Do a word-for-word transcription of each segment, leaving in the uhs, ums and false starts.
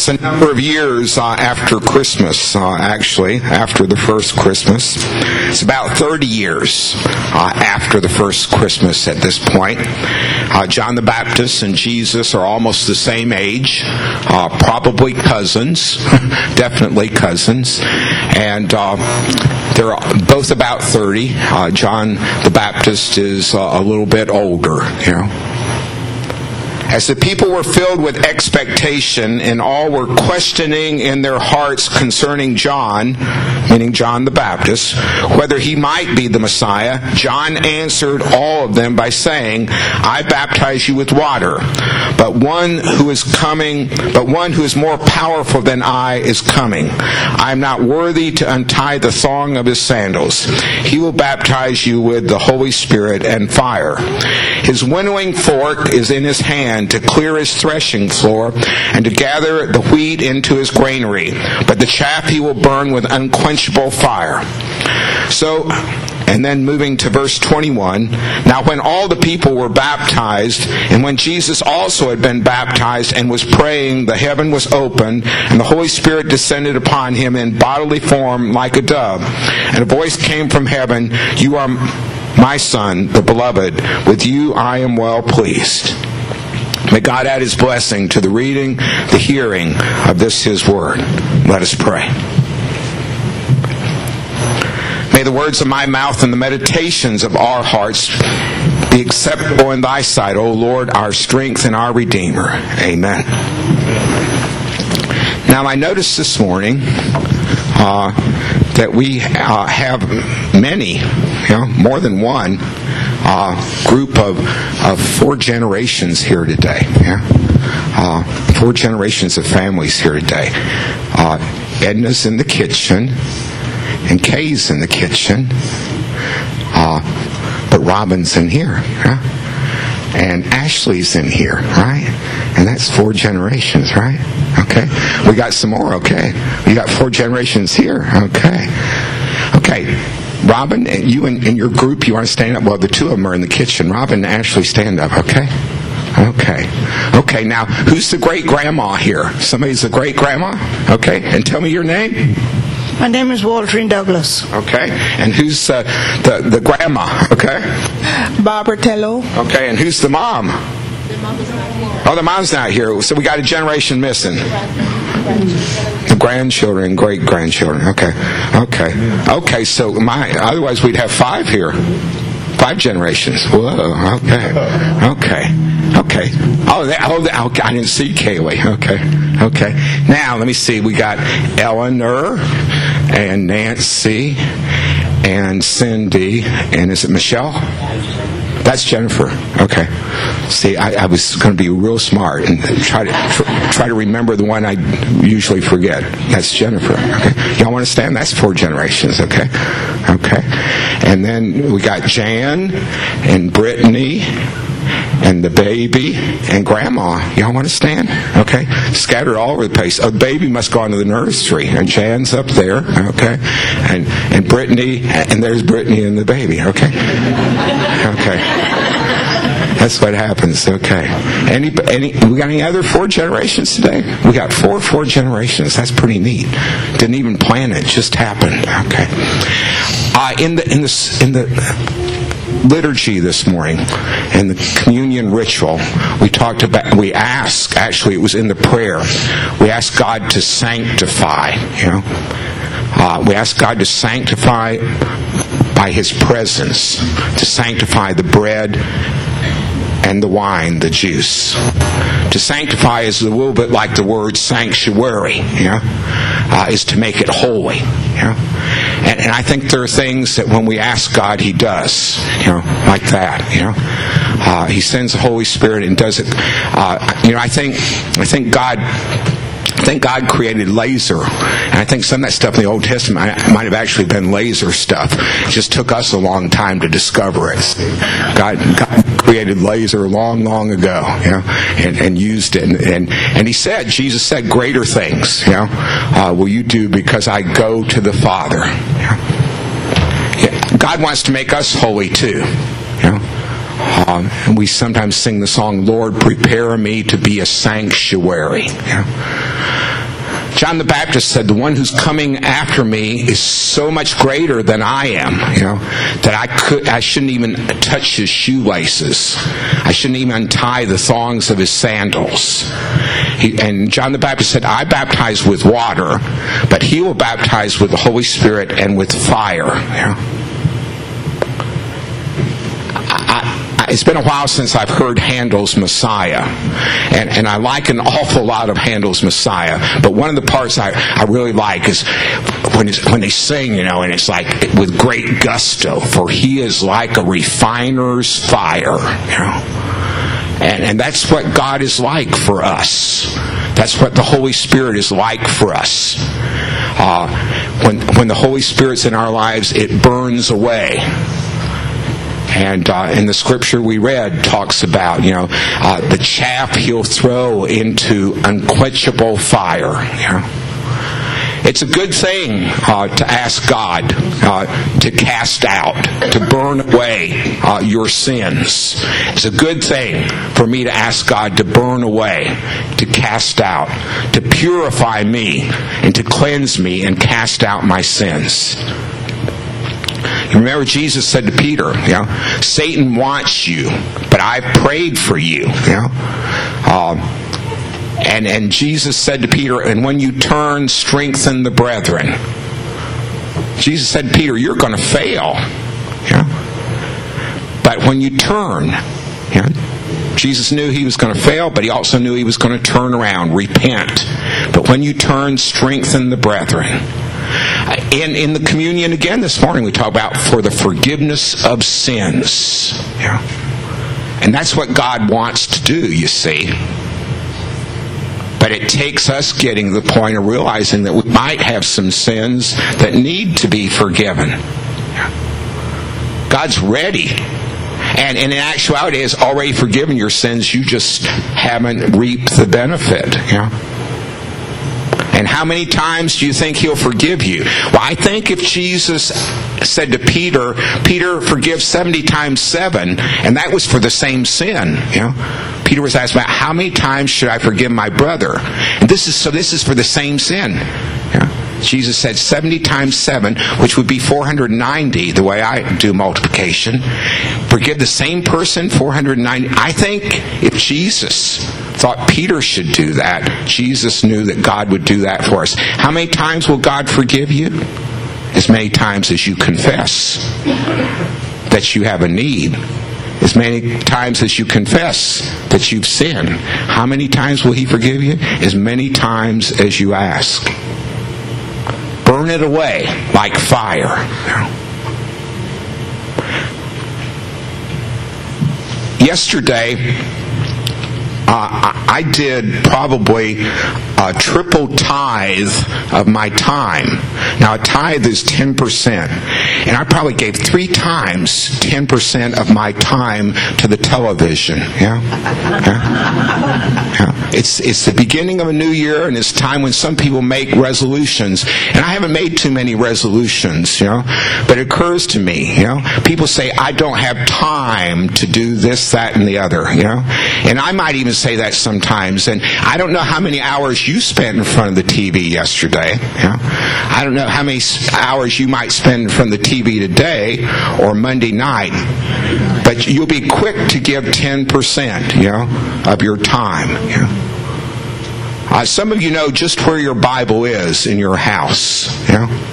It's a number of years uh, after Christmas, uh, actually, after the first Christmas. It's about thirty years uh, after the first Christmas at this point. Uh, John the Baptist and Jesus are almost the same age, uh, probably cousins, definitely cousins, and uh, they're both about thirty. Uh, John the Baptist is uh, a little bit older, you know. As the people were filled with expectation and all were questioning in their hearts concerning John, meaning John the Baptist, whether he might be the Messiah, John answered all of them by saying, I baptize you with water, but one who is coming, but one who is more powerful than I is coming. I am not worthy to untie the thong of his sandals. He will baptize you with the Holy Spirit and fire. His winnowing fork is in his hand to clear his threshing floor and to gather the wheat into his granary, but the chaff he will burn with unquenchable fire. So, and then moving to verse twenty-one, now when all the people were baptized, and when Jesus also had been baptized and was praying, the heaven was opened, and the Holy Spirit descended upon him in bodily form like a dove. And a voice came from heaven, You are my Son, the Beloved. With you I am well pleased. May God add His blessing to the reading, the hearing of this His Word. Let us pray. May the words of my mouth and the meditations of our hearts be acceptable in Thy sight, O Lord, our strength and our Redeemer. Amen. Now I noticed this morning uh, that we uh, have many, you know, more than one uh, group of, of four generations here today. Yeah? Uh, four generations of families here today. Uh, Edna's in the kitchen, and Kay's in the kitchen, uh, but Robin's in here, yeah? And Ashley's in here, right? And that's four generations, right? Okay. We got some more, okay. We got four generations here, okay. Okay. Robin, you and, and your group, you want to stand up? Well, the two of them are in the kitchen. Robin and Ashley, stand up, okay? Okay. Okay, now, who's the great-grandma here? Somebody's the great-grandma? Okay. And tell me your name. My name is Walterine Douglas. Okay. And who's uh, the, the grandma? Okay. Barbara Tello. Okay. And who's the mom? Oh, the mom's not here. So we got a generation missing. The grandchildren, great-grandchildren. Okay. Okay. Okay, so my otherwise we'd have five here. Five generations. Whoa. Okay. Okay. Okay. Oh, that, oh that, okay. I didn't see Kaylee. Okay. Okay. Now, let me see. We got Eleanor and Nancy and Cindy. And is it Michelle? That's Jennifer. Okay. See, I, I was going to be real smart and try to tr- try to remember the one I usually forget. That's Jennifer. Okay. Y'all want to stand? That's four generations. Okay. Okay. And then we got Jan and Brittany and the baby and Grandma. Y'all want to stand? Okay. Scattered all over the place. A baby must go into the nursery, and Jan's up there. Okay. And and Brittany, and there's Brittany and the baby. Okay. Okay. That's what happens. Okay. Any any we got any other four generations today? We got four four generations. That's pretty neat. Didn't even plan it. Just happened. Okay. Uh, in the in the in the liturgy this morning, in the communion ritual, we talked about, we asked, actually it was in the prayer, we asked God to sanctify, you know. Uh, we asked God to sanctify by His presence, to sanctify the bread and the wine, the juice. To sanctify is a little bit like the word sanctuary, you know, uh, is to make it holy, you know. And, and I think there are things that when we ask God, He does, you know, like that, you know. Uh, he sends the Holy Spirit and does it. Uh, you know, I think, I think God. I think God created laser, and I think some of that stuff in the Old Testament might have actually been laser stuff. It just took us a long time to discover it. God, God created laser long, long ago, you know, and, and used it. And, and and He said, Jesus said, greater things, you know, uh, will you do because I go to the Father. You know? Yeah. God wants to make us holy too, you know. Um, and we sometimes sing the song, Lord, prepare me to be a sanctuary. You know? John the Baptist said, the one who's coming after me is so much greater than I am, you know, that I could, I shouldn't even touch his shoelaces. I shouldn't even untie the thongs of his sandals. He, and John the Baptist said, I baptize with water, but he will baptize with the Holy Spirit and with fire. You know? It's been a while since I've heard Handel's Messiah, and, and I like an awful lot of Handel's Messiah, but one of the parts I, I really like is when, it's, when they sing, you know, and it's like with great gusto, for he is like a refiner's fire, you know. And, and that's what God is like for us. That's what the Holy Spirit is like for us. Uh, when, when the Holy Spirit's in our lives, it burns away. And uh, in the scripture we read talks about, you know, uh, the chaff he'll throw into unquenchable fire. You know, it's a good thing uh, to ask God uh, to cast out, to burn away uh, your sins. It's a good thing for me to ask God to burn away, to cast out, to purify me, and to cleanse me and cast out my sins. You remember Jesus said to Peter, you know, Satan wants you, but I've prayed for you. You know, uh, and and Jesus said to Peter, and when you turn, strengthen the brethren. Jesus said to Peter, you're going to fail. You know? But when you turn, you know, Jesus knew he was going to fail, but he also knew he was going to turn around, repent. But when you turn, strengthen the brethren. In, in the communion again this morning, we talk about for the forgiveness of sins. Yeah. And that's what God wants to do, you see. But it takes us getting to the point of realizing that we might have some sins that need to be forgiven. Yeah. God's ready. And, and in actuality, has already forgiven your sins. You just haven't reaped the benefit. Yeah. And how many times do you think he'll forgive you? Well, I think if Jesus said to Peter, Peter, forgive seventy times seven, and that was for the same sin. You know, Peter was asked about how many times should I forgive my brother? And this is so. This is for the same sin. You know, Jesus said seventy times seven, which would be four hundred ninety, the way I do multiplication. Forgive the same person four hundred ninety. I think if Jesus thought Peter should do that, Jesus knew that God would do that for us. How many times will God forgive you? As many times as you confess that you have a need. As many times as you confess that you've sinned. How many times will he forgive you? As many times as you ask. Burn it away like fire. Yesterday, Uh, I did probably a triple tithe of my time. Now, a tithe is ten percent. And I probably gave three times ten percent of my time to the television. Yeah? Yeah? Yeah. It's, it's the beginning of a new year, and it's time when some people make resolutions. And I haven't made too many resolutions, you know. But it occurs to me, you know. People say, I don't have time to do this, that, and the other, you know. And I might even say that sometimes, and I don't know how many hours you spent in front of the T V yesterday. You know? I don't know how many hours you might spend in front of the T V today or Monday night, but you'll be quick to give ten percent, you know, of your time. You know? uh, some of you know just where your Bible is in your house. You know?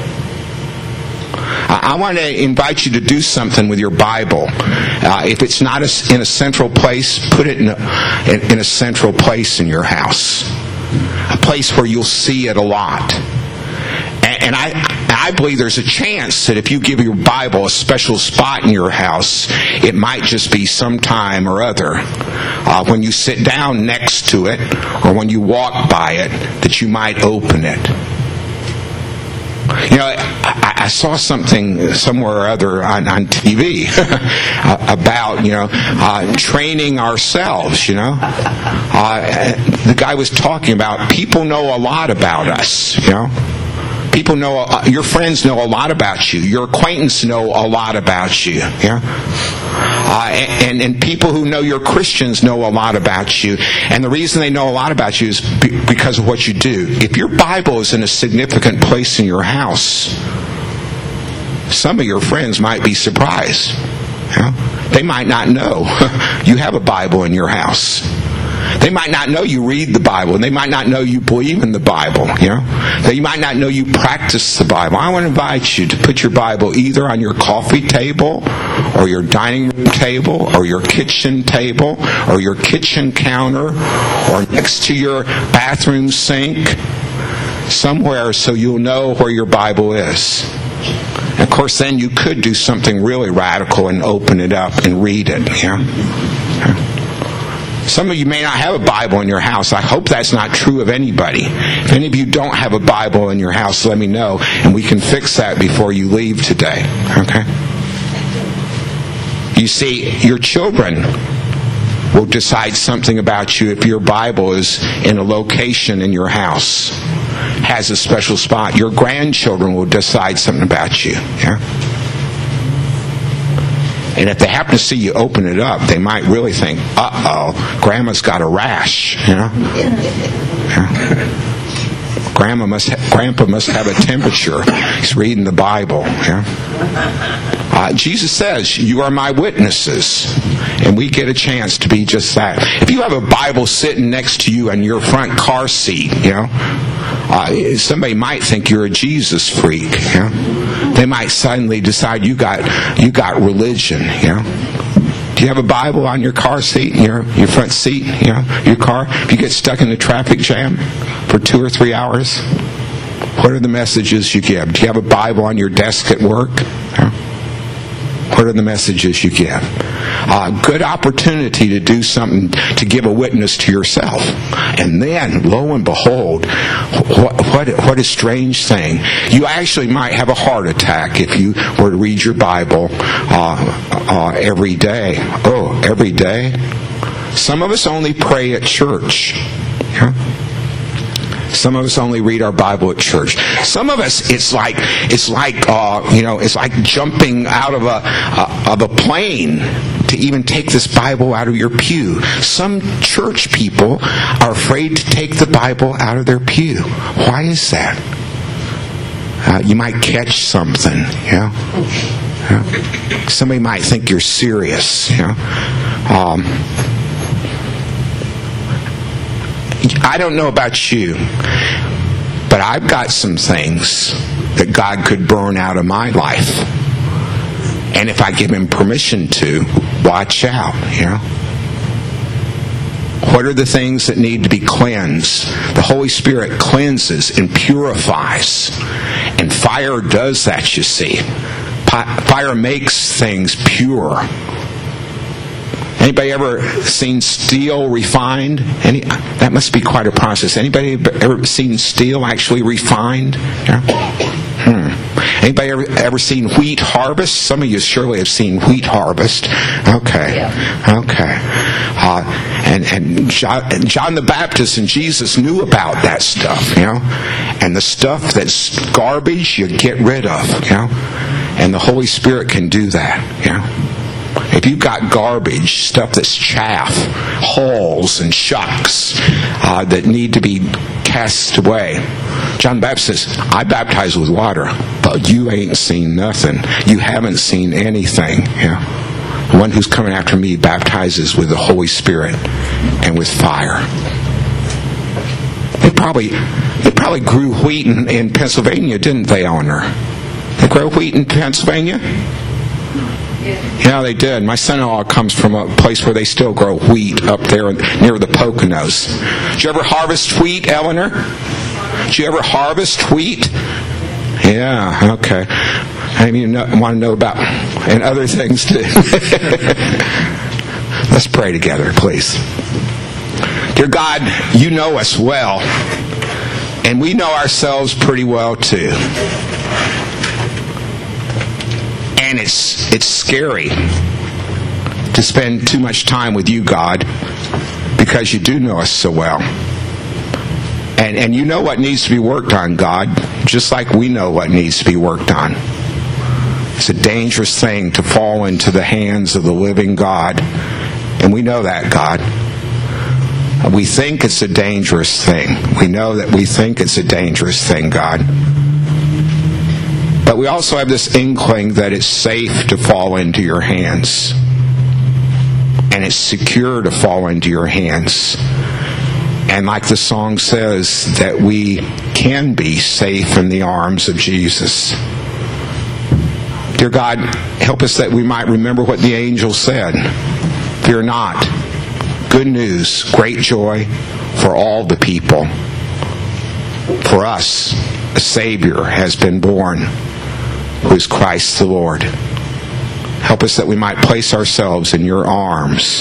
I want to invite you to do something with your Bible. Uh, if it's not a, in a central place, put it in a, in, in a central place in your house. A place where you'll see it a lot. And, and I, I believe there's a chance that if you give your Bible a special spot in your house, it might just be sometime or other, uh, when you sit down next to it or when you walk by it, that you might open it. You know, I, I saw something somewhere or other on, on T V about, you know, uh, training ourselves, you know. Uh, the guy was talking about people know a lot about us, you know. People know, your friends know a lot about you. Your acquaintances know a lot about you. Yeah? Uh, and, and people who know you're Christians know a lot about you. And the reason they know a lot about you is be, because of what you do. If your Bible is in a significant place in your house, some of your friends might be surprised. Yeah? They might not know you have a Bible in your house. They might not know you read the Bible, and they might not know you believe in the Bible. You know, they might not know you practice the Bible. I want to invite you to put your Bible either on your coffee table, or your dining room table, or your kitchen table, or your kitchen counter, or next to your bathroom sink, somewhere, so you'll know where your Bible is. Of course, then you could do something really radical and open it up and read it. Yeah. Yeah. Some of you may not have a Bible in your house. I hope that's not true of anybody. If any of you don't have a Bible in your house, let me know, and we can fix that before you leave today. Okay? You see, your children will decide something about you if your Bible is in a location in your house, has a special spot. Your grandchildren will decide something about you. Yeah? And if they happen to see you open it up, they might really think, uh-oh, Grandma's got a rash, you know? Yeah. Grandma must ha- Grandpa must have a temperature. He's reading the Bible. Yeah? Uh, Jesus says, you are my witnesses. And we get a chance to be just that. If you have a Bible sitting next to you in your front car seat, you know, uh, somebody might think you're a Jesus freak. You know? They might suddenly decide you got you got religion. You know? Do you have a Bible on your car seat, your your front seat, you know, your car? If you get stuck in a traffic jam for two or three hours, what are the messages you give? Do you have a Bible on your desk at work? You know? What are the messages you give? Uh, good opportunity to do something, to give a witness to yourself. And then, lo and behold, what, what, what a strange thing. You actually might have a heart attack if you were to read your Bible uh, uh, every day. Oh, every day? Some of us only pray at church. Yeah? Some of us only read our Bible at church. Some of us, it's like it's like uh, you know, it's like jumping out of a uh, of a plane to even take this Bible out of your pew. Some church people are afraid to take the Bible out of their pew. Why is that? Uh, you might catch something. You know? Yeah. Somebody might think you're serious. You know? Um, I don't know about you, but I've got some things that God could burn out of my life. And if I give Him permission to, watch out, you know. What are the things that need to be cleansed? The Holy Spirit cleanses and purifies. And fire does that, you see. Fire makes things pure. Anybody ever seen steel refined? Any, that must be quite a process. Anybody ever seen steel actually refined? Yeah? Hmm. Anybody ever, ever seen wheat harvest? Some of you surely have seen wheat harvest. Okay. Yeah. Okay. Uh, and and John, John the Baptist and Jesus knew about that stuff, you know. And the stuff that's garbage, you get rid of, you know. And the Holy Spirit can do that, you know. If you've got garbage, stuff that's chaff, hulls and shucks uh, that need to be cast away. John the Baptist says, I baptize with water, but you ain't seen nothing. You haven't seen anything. Yeah. The one who's coming after me baptizes with the Holy Spirit and with fire. They probably they probably grew wheat in, in Pennsylvania, didn't they, Eleanor? They grow wheat in Pennsylvania? Yeah, they did. My son-in-law comes from a place where they still grow wheat up there near the Poconos. Did you ever harvest wheat, Eleanor? Did you ever harvest wheat? Yeah, okay. I mean, you want to know about and other things too. Let's pray together, please. Dear God, you know us well, and we know ourselves pretty well too. And it's it's scary to spend too much time with you, God, because you do know us so well. And, and you know what needs to be worked on, God, just like we know what needs to be worked on. It's a dangerous thing to fall into the hands of the living God. And we know that, God. We think it's a dangerous thing. We know that we think it's a dangerous thing, God. But we also have this inkling that it's safe to fall into your hands. And it's secure to fall into your hands. And like the song says, that we can be safe in the arms of Jesus. Dear God, help us that we might remember what the angel said. Fear not. Good news, great joy for all the people. For us, a Savior has been born, who is Christ the Lord. Help us that we might place ourselves in your arms,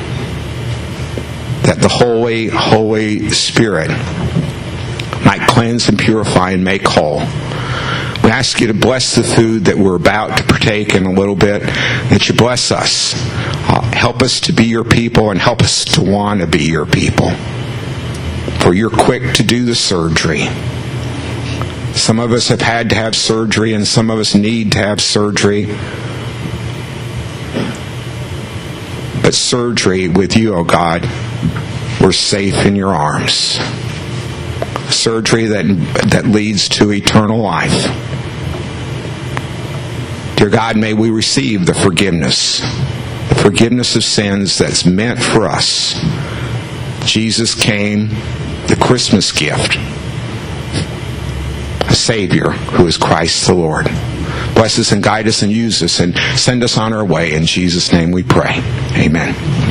that the Holy, Holy Spirit might cleanse and purify and make whole. We ask you to bless the food that we're about to partake in a little bit, that you bless us. Uh, help us to be your people and help us to want to be your people. For you're quick to do the surgery. Some of us have had to have surgery and some of us need to have surgery. But surgery with you, oh God, we're safe in your arms. Surgery that, that leads to eternal life. Dear God, may we receive the forgiveness, the forgiveness of sins that's meant for us. Jesus came, the Christmas gift, a Savior who is Christ the Lord. Bless us and guide us and use us and send us on our way. In Jesus' name we pray. Amen.